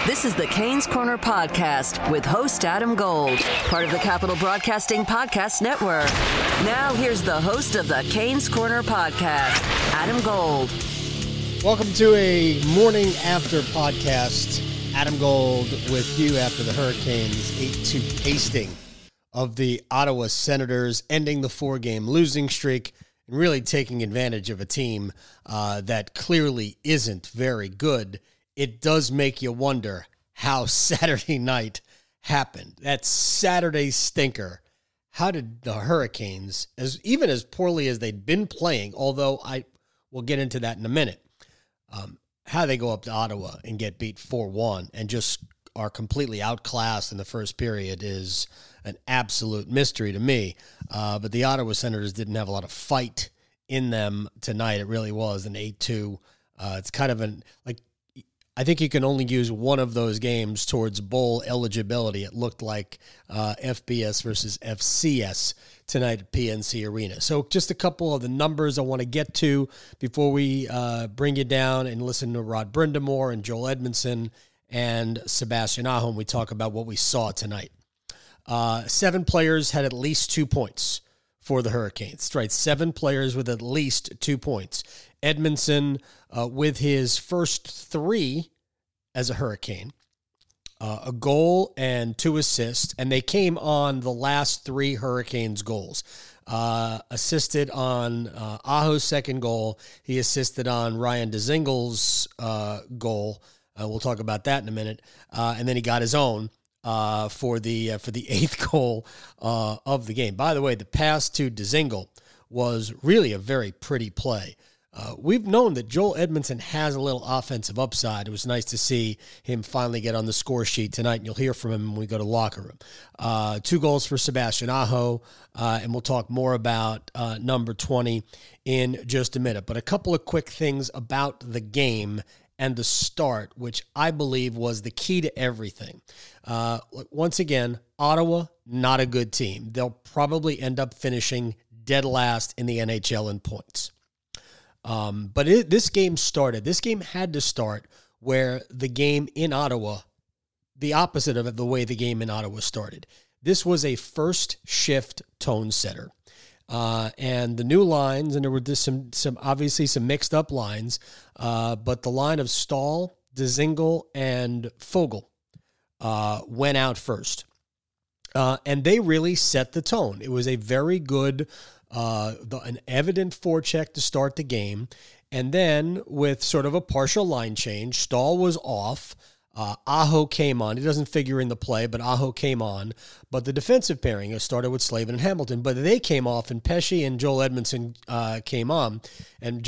This is the Canes Corner Podcast with host Adam Gold, part of the Capital Broadcasting Podcast Network. Now here's the host of the Canes Corner Podcast, Adam Gold. Welcome to a morning after podcast. Adam Gold with you after the Hurricanes 8-2 pasting of the Ottawa Senators, ending the four-game losing streak and really taking advantage of a team that clearly isn't very good. It does make you wonder how Saturday night happened. That Saturday stinker. How did the Hurricanes, even as poorly as they'd been playing, although I will get into that in a minute, how they go up to Ottawa and get beat 4-1 and just are completely outclassed in the first period is an absolute mystery to me. But the Ottawa Senators didn't have a lot of fight in them tonight. It really was an 8-2. It's kind of I think you can only use one of those games towards bowl eligibility. It looked like FBS versus FCS tonight at PNC Arena. So just a couple of the numbers I want to get to before we bring you down and listen to Rod Brindamore and Joel Edmondson and Sebastian Aho when we talk about what we saw tonight. 7 players had at least 2 points for the Hurricanes. That's right, 7 players with at least 2 points. Edmondson with his first 3 as a Hurricane, a goal and 2 assists, and they came on the last 3 Hurricanes goals. Assisted on Aho's second goal. He assisted on Ryan Dzingel's goal. We'll talk about that in a minute. And then he got his own for the 8th goal of the game. By the way, the pass to Dzingel was really a very pretty play. We've known that Joel Edmondson has a little offensive upside. It was nice to see him finally get on the score sheet tonight, and you'll hear from him when we go to locker room. 2 goals for Sebastian Aho, and we'll talk more about number 20 in just a minute. But a couple of quick things about the game and the start, which I believe was the key to everything. Once again, Ottawa, not a good team. They'll probably end up finishing dead last in the NHL in points. But this game had to start where the game in Ottawa, the opposite of the way the game in Ottawa started. This was a first shift tone setter. And the new lines, and there were just some obviously some mixed up lines, but the line of Stahl, Dzingel, and Foegele went out first. And they really set the tone. It was a very good, an evident forecheck to start the game. And then with sort of a partial line change, Stahl was off. Aho came on. He doesn't figure in the play, but Aho came on. But the defensive pairing started with Slavin and Hamilton, but they came off, and Pesce and Joel Edmondson came on. And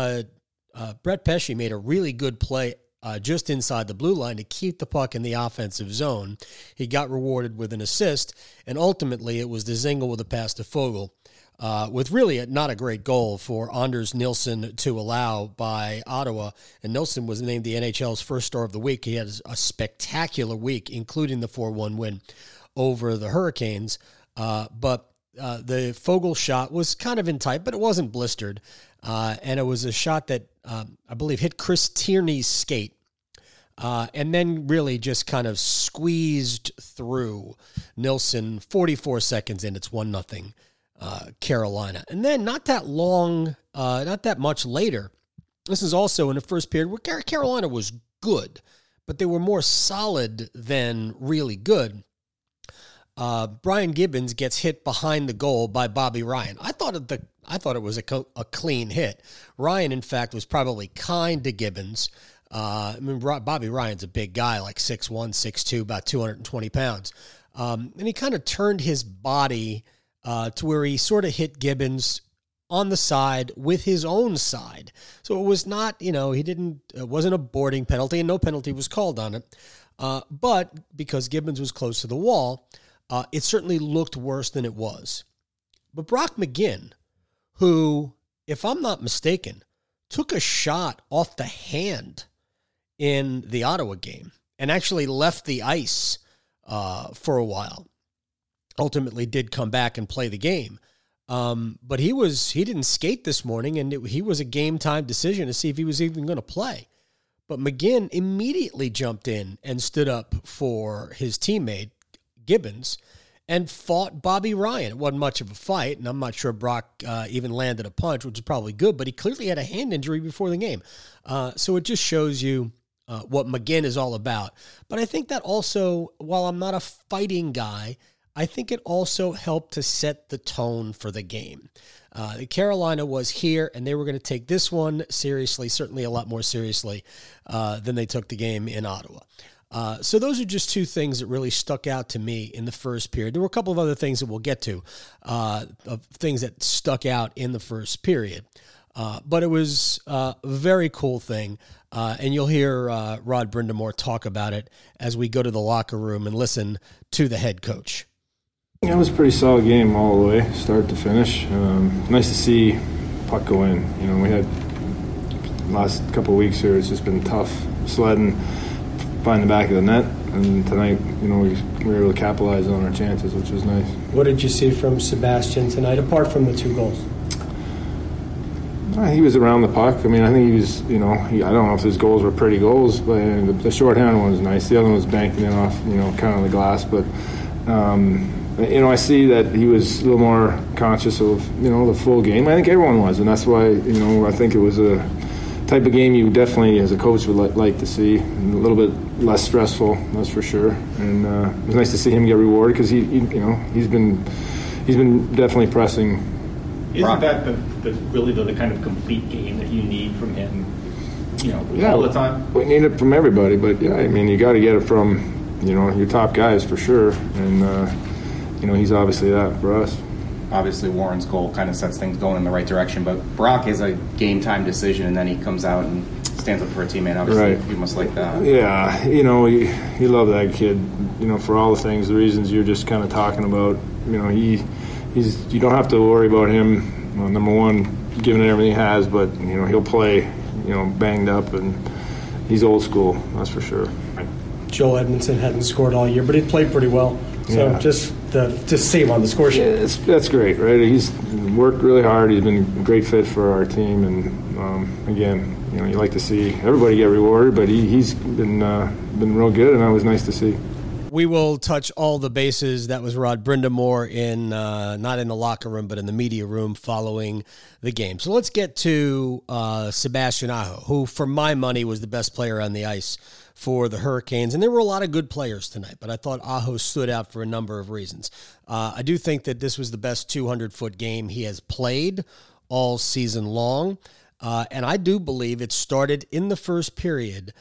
Brett Pesce made a really good play just inside the blue line to keep the puck in the offensive zone. He got rewarded with an assist, and ultimately it was Dzingel with a pass to Foegele. With really not a great goal for Anders Nilsson to allow by Ottawa. And Nilsson was named the NHL's first star of the week. He had a spectacular week, including the 4-1 win over the Hurricanes. But the Foegele shot was kind of in tight, but it wasn't blistered. And it was a shot that I believe hit Chris Tierney's skate. And then really just kind of squeezed through Nilsson. 44 seconds in, it's 1-0. Carolina. And then not that much later, this is also in the first period where Carolina was good, but they were more solid than really good. Brian Gibbons gets hit behind the goal by Bobby Ryan. I thought it was a clean hit. Ryan, in fact, was probably kind to Gibbons. Bobby Ryan's a big guy, like 6'1", 6'2", about 220 pounds. And he kind of turned his body to where he sort of hit Gibbons on the side with his own side. So it was not, it wasn't a boarding penalty, and no penalty was called on it. But because Gibbons was close to the wall, it certainly looked worse than it was. But Brock McGinn, who, if I'm not mistaken, took a shot off the hand in the Ottawa game and actually left the ice for a while. Ultimately did come back and play the game. But he didn't skate this morning, and he was a game time decision to see if he was even going to play. But McGinn immediately jumped in and stood up for his teammate, Gibbons, and fought Bobby Ryan. It wasn't much of a fight, and I'm not sure Brock even landed a punch, which is probably good, but he clearly had a hand injury before the game. So it just shows you what McGinn is all about. But I think that also, while I'm not a fighting guy, I think it also helped to set the tone for the game. Carolina was here, and they were going to take this one seriously, certainly a lot more seriously than they took the game in Ottawa. So those are just two things that really stuck out to me in the first period. There were a couple of other things that we'll get to, of things that stuck out in the first period. But it was a very cool thing, and you'll hear Rod Brind'Amour talk about it as we go to the locker room and listen to the head coach. Yeah, it was a pretty solid game all the way, start to finish. Nice to see puck go in. You know, we had last couple of weeks here, it's just been tough sledding, find the back of the net, and tonight, you know, we were able to capitalize on our chances, which was nice. What did you see from Sebastian tonight, apart from the 2 goals? He was around the puck. I mean, I think he was, you know, I don't know if his goals were pretty goals, but the shorthand one was nice. The other one was banking in off, you know, kind of the glass, but you know, I see that he was a little more conscious of, you know, the full game. I think everyone was, and that's why, you know, I think it was a type of game you definitely, as a coach, would like to see. A little bit less stressful, that's for sure. And it was nice to see him get rewarded because you know, he's been definitely pressing. Isn't that really the kind of complete game that you need from him? You know, all the time. We need it from everybody, but yeah, I mean, you got to get it from, you know, your top guys for sure, and. You know, he's obviously that for us. Obviously, Warren's goal kind of sets things going in the right direction, but Brock is a game-time decision, and then he comes out and stands up for a teammate. Obviously, right. You must like that. Yeah, you know, you love that kid, you know, for all the things, the reasons you're just kind of talking about. You know, he's you don't have to worry about him, well, number one, giving it everything he has, but, you know, he'll play, you know, banged up, and he's old school, that's for sure. Joel Edmondson hadn't scored all year, but he played pretty well. So yeah. just see him on the score sheet. Yeah, that's great, right? He's worked really hard. He's been a great fit for our team, and again, you know, you like to see everybody get rewarded, but he's been real good, and that was nice to see. We will touch all the bases. That was Rod Brind'Amour in not in the locker room, but in the media room following the game. So let's get to Sebastian Aho, who, for my money, was the best player on the ice for the Hurricanes. And there were a lot of good players tonight, but I thought Aho stood out for a number of reasons. I do think that this was the best 200-foot game he has played all season long. And I do believe it started in the first period.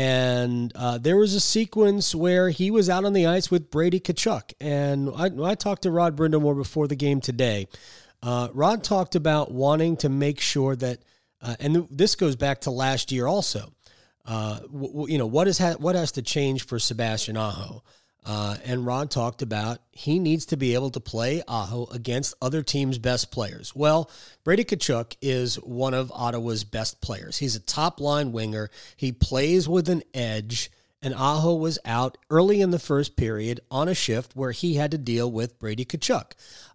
And there was a sequence where he was out on the ice with Brady Tkachuk. And I talked to Rod Brind'Amour before the game today. Rod talked about wanting to make sure that, and this goes back to last year also, you know, what has to change for Sebastian Aho? And Rod talked about he needs to be able to play Aho against other teams' best players. Well, Brady Tkachuk is one of Ottawa's best players. He's a top-line winger. He plays with an edge, and Aho was out early in the first period on a shift where he had to deal with Brady Tkachuk.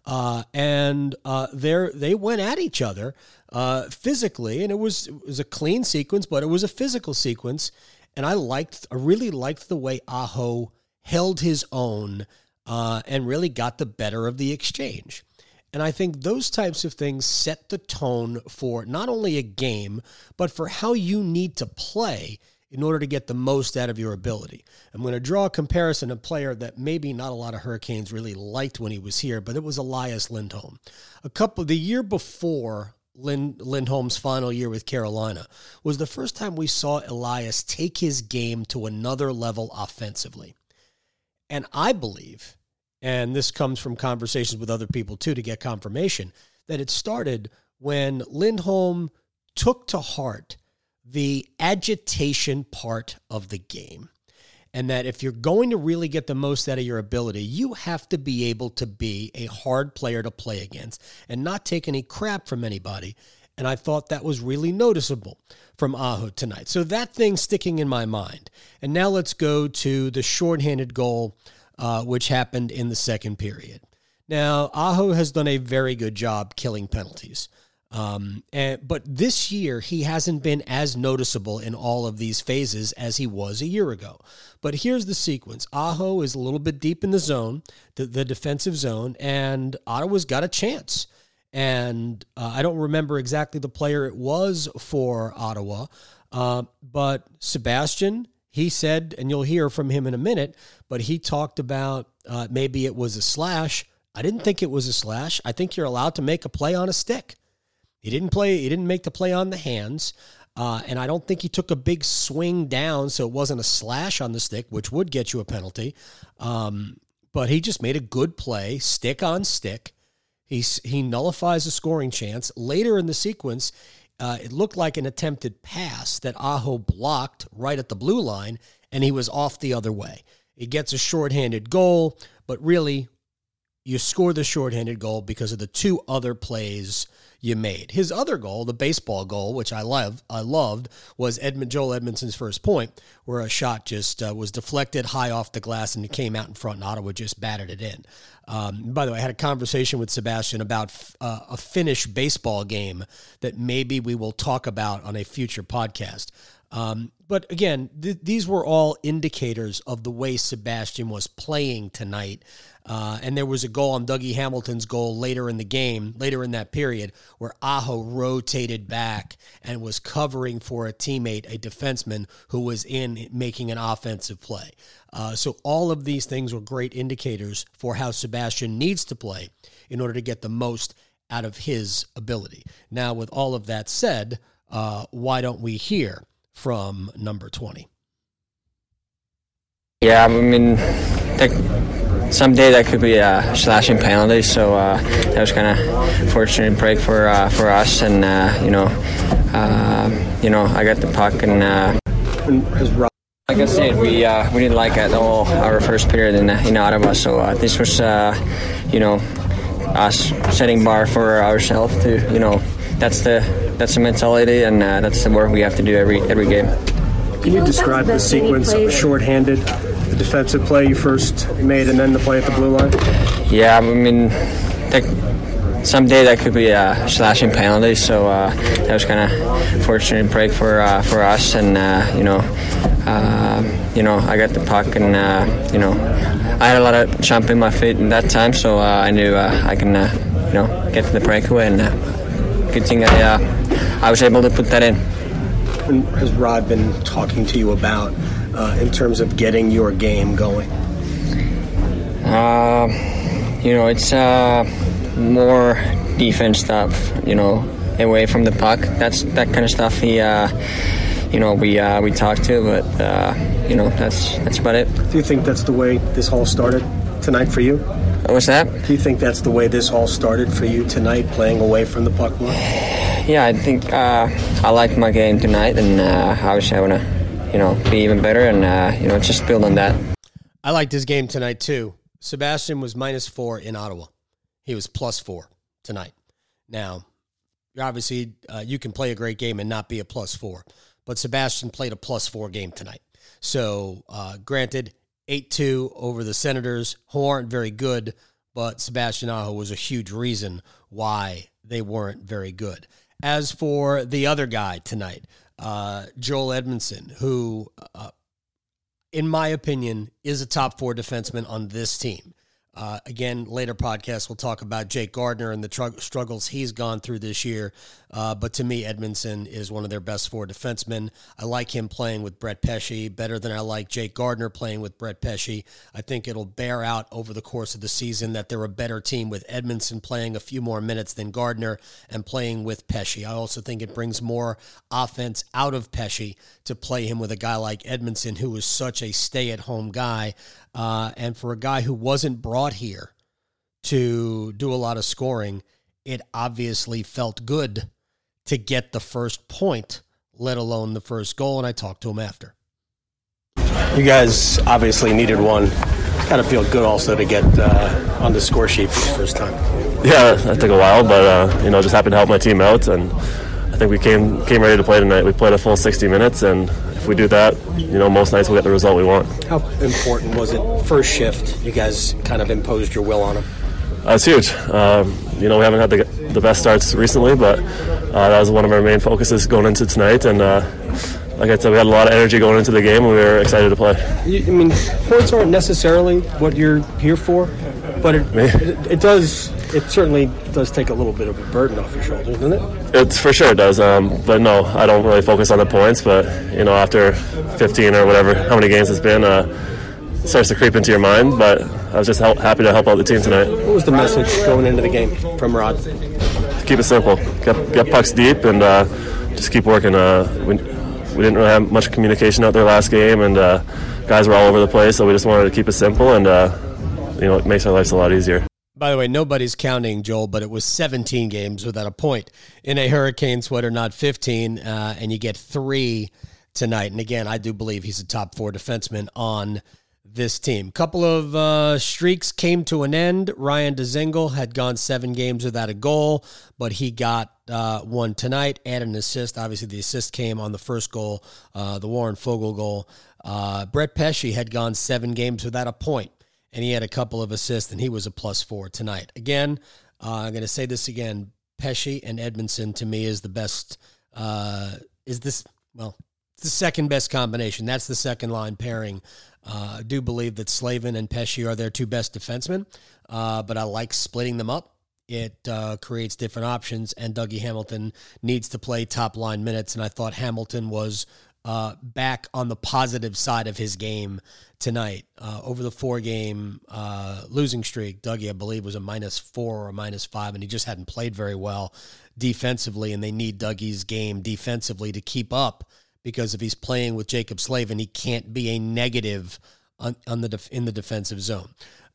And they went at each other physically, and it was a clean sequence, but it was a physical sequence. And I really liked the way Aho held his own and really got the better of the exchange. And I think those types of things set the tone for not only a game, but for how you need to play in order to get the most out of your ability. I'm going to draw a comparison, a player that maybe not a lot of Hurricanes really liked when he was here, but it was Elias Lindholm. The year before Lindholm's final year with Carolina was the first time we saw Elias take his game to another level offensively. And I believe, and this comes from conversations with other people too to get confirmation, that it started when Lindholm took to heart the agitation part of the game. And that if you're going to really get the most out of your ability, you have to be able to be a hard player to play against and not take any crap from anybody. And I thought that was really noticeable from Aho tonight. So that thing's sticking in my mind. And now let's go to the shorthanded goal, which happened in the second period. Now, Aho has done a very good job killing penalties. But this year, he hasn't been as noticeable in all of these phases as he was a year ago. But here's the sequence. Aho is a little bit deep in the zone, the defensive zone, and Ottawa's got a chance. And I don't remember exactly the player it was for Ottawa, but Sebastian, he said, and you'll hear from him in a minute, but he talked about maybe it was a slash. I didn't think it was a slash. I think you're allowed to make a play on a stick. He didn't make the play on the hands, and I don't think he took a big swing down, so it wasn't a slash on the stick, which would get you a penalty. But he just made a good play, stick on stick. He nullifies a scoring chance. Later in the sequence, it looked like an attempted pass that Aho blocked right at the blue line, and he was off the other way. He gets a shorthanded goal, but really, you score the shorthanded goal because of the two other plays you made. His other goal, the baseball goal, which I loved, was Joel Edmondson's first point, where a shot just was deflected high off the glass and it came out in front, and Ottawa just batted it in. By the way, I had a conversation with Sebastian about a Finnish baseball game that maybe we will talk about on a future podcast. But again, these were all indicators of the way Sebastian was playing tonight. And there was a goal on Dougie Hamilton's goal later in the game, later in that period, where Aho rotated back and was covering for a teammate, a defenseman, who was in making an offensive play. So all of these things were great indicators for how Sebastian needs to play in order to get the most out of his ability. Now, with all of that said, why don't we hear from number 20? Yeah, I mean, someday that could be a slashing penalty, so that was kind of fortunate break for us, and I got the puck, and like I said, we didn't like at all our first period in Ottawa, so this was us setting bar for ourselves to that's the mentality, and that's the work we have to do every game. Can you describe the sequence of shorthanded, the defensive play you first made, and then the play at the blue line? Yeah, I mean, someday that could be a slashing penalty, so that was kind of fortunate break for us, and I got the puck, and I had a lot of jump in my feet in that time, so I knew I can get to the breakaway, and good thing I was able to put that in. And has Rod been talking to you about in terms of getting your game going? It's more defense stuff, away from the puck. That's that kind of stuff we talked to, but that's about it. Do you think that's the way this all started tonight for you? What's that? Do you think that's the way this all started for you tonight, playing away from the puck more? Yeah, I think I liked my game tonight, and obviously I want to, be even better, and just build on that. I liked his game tonight too. Sebastian was -4 in Ottawa. He was +4 tonight. Now, obviously, you can play a great game and not be a +4, but Sebastian played a +4 game tonight. So, granted, 8-2 over the Senators, who aren't very good, but Sebastian Aho was a huge reason why they weren't very good. As for the other guy tonight, Joel Edmondson, who, in my opinion, is a top 4 defenseman on this team. Again, later podcasts, we'll talk about Jake Gardiner and the struggles he's gone through this year. But to me, Edmondson is one of their best 4 defensemen. I like him playing with Brett Pesce better than I like Jake Gardiner playing with Brett Pesce. I think it'll bear out over the course of the season that they're a better team with Edmondson playing a few more minutes than Gardiner and playing with Pesce. I also think it brings more offense out of Pesce to play him with a guy like Edmondson, who is such a stay-at-home guy. And for a guy who wasn't brought here to do a lot of scoring, it obviously felt good to get the first point, let alone the first goal, and I talked to him after. You guys obviously needed one. Kind of feel good also to get on the score sheet for the first time. Yeah, that took a while, but just happened to help my team out, and I think we came ready to play tonight. We played a full 60 minutes, and if we do that, most nights we'll get the result we want. How important was it, first shift, you guys kind of imposed your will on them? It's huge. We haven't had the best starts recently, but that was one of our main focuses going into tonight. And like I said, we had a lot of energy going into the game, and we were excited to play. Points aren't necessarily what you're here for, but it certainly does take a little bit of a burden off your shoulders, doesn't it? It's for sure it does. But no, I don't really focus on the points. But after 15 or whatever, how many games it's been, it starts to creep into your mind. But I was just happy to help out the team tonight. What was the message going into the game from Rod? Keep it simple. Get pucks deep and just keep working. We didn't really have much communication out there last game, and guys were all over the place. So we just wanted to keep it simple, and it makes our lives a lot easier. By the way, nobody's counting, Joel, but it was 17 games without a point in a Hurricane sweater, not 15, and you get 3 tonight. And again, I do believe he's a top 4 defenseman on this team. Couple of streaks came to an end. Ryan Dzingel had gone 7 games without a goal, but he got one tonight and an assist. Obviously, the assist came on the first goal, the Warren Foegele goal. Brett Pesce had gone 7 games without a point, and he had a couple of assists, and he was a +4 tonight. Again, I'm going to say this again. Pesce and Edmundson, to me, is the best. It's the second best combination. That's the second line pairing. I do believe that Slavin and Pesce are their 2 best defensemen, but I like splitting them up. It creates different options, and Dougie Hamilton needs to play top-line minutes, and I thought Hamilton was back on the positive side of his game tonight. Over the 4-game losing streak, Dougie, I believe, was a -4 or a -5, and he just hadn't played very well defensively, and they need Dougie's game defensively to keep up, because if he's playing with Jacob Slavin, he can't be a negative in the defensive zone.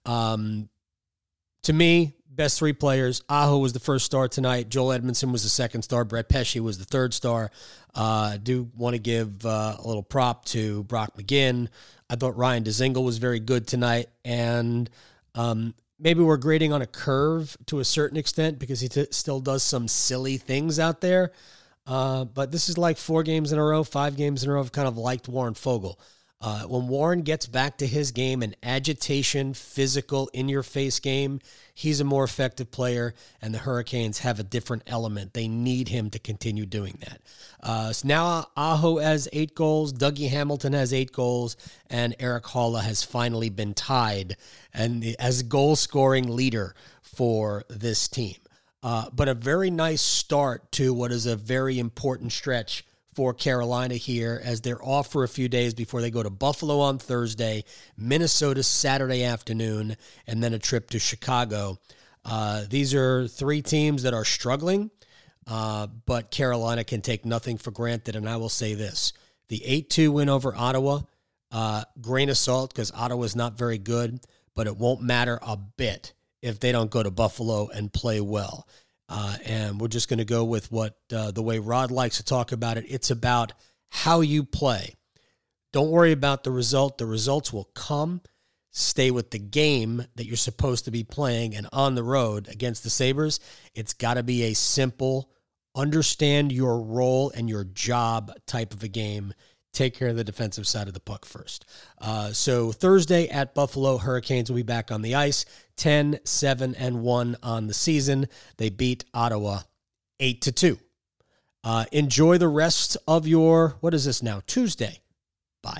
To me, best 3 players. Aho was the first star tonight. Joel Edmundson was the second star. Brett Pesce was the third star. I do want to give a little prop to Brock McGinn. I thought Ryan Dzingel was very good tonight, and maybe we're grading on a curve to a certain extent because he still does some silly things out there. But this is like 4 games in a row, 5 games in a row. I've kind of liked Warren Foegele. When Warren gets back to his game, an agitation, physical, in-your-face game, he's a more effective player, and the Hurricanes have a different element. They need him to continue doing that. So now Aho has 8 goals, Dougie Hamilton has 8 goals, and Erik Haula has finally been tied and as goal-scoring leader for this team. But a very nice start to what is a very important stretch for Carolina here, as they're off for a few days before they go to Buffalo on Thursday, Minnesota Saturday afternoon, and then a trip to Chicago. These are 3 teams that are struggling, but Carolina can take nothing for granted, and I will say this. The 8-2 win over Ottawa, grain of salt, because Ottawa's not very good, but it won't matter a bit if they don't go to Buffalo and play well. And we're just going to go with what the way Rod likes to talk about it. It's about how you play. Don't worry about the result. The results will come. Stay with the game that you're supposed to be playing. And on the road against the Sabres, it's got to be a simple, understand your role and your job type of a game. Take care of the defensive side of the puck first. So Thursday at Buffalo, Hurricanes will be back on the ice, 10-7-1 on the season. They beat Ottawa 8-2. Enjoy the rest of your, what is this now, Tuesday. Bye.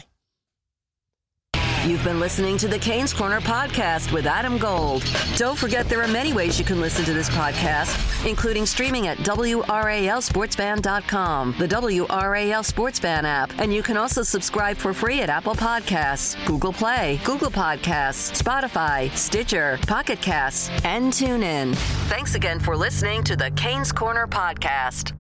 You've been listening to the Canes Corner podcast with Adam Gold. Don't forget there are many ways you can listen to this podcast, including streaming at WRALSportsFan.com, the WRAL Sports Fan app, and you can also subscribe for free at Apple Podcasts, Google Play, Google Podcasts, Spotify, Stitcher, Pocket Casts, and TuneIn. Thanks again for listening to the Canes Corner podcast.